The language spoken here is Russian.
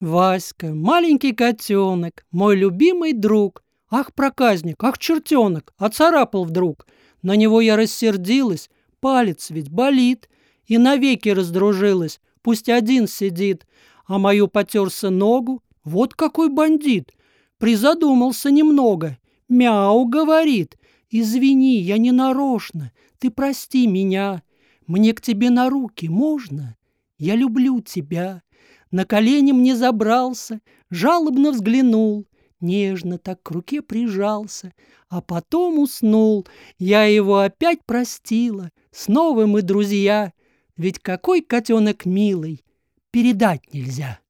Васька, маленький котенок, мой любимый друг. Ах, проказник, ах, чертенок, оцарапал вдруг. На него я рассердилась, палец ведь болит. И навеки раздружилась, пусть один сидит. А мою потерся ногу, вот какой бандит. Призадумался немного, мяу говорит. Извини, я не нарочно, ты прости меня. Мне к тебе на руки можно? Я люблю тебя. На колени мне забрался, жалобно взглянул, нежно так к руке прижался, а потом уснул. Я его опять простила, снова мы друзья, ведь какой котенок милый, передать нельзя.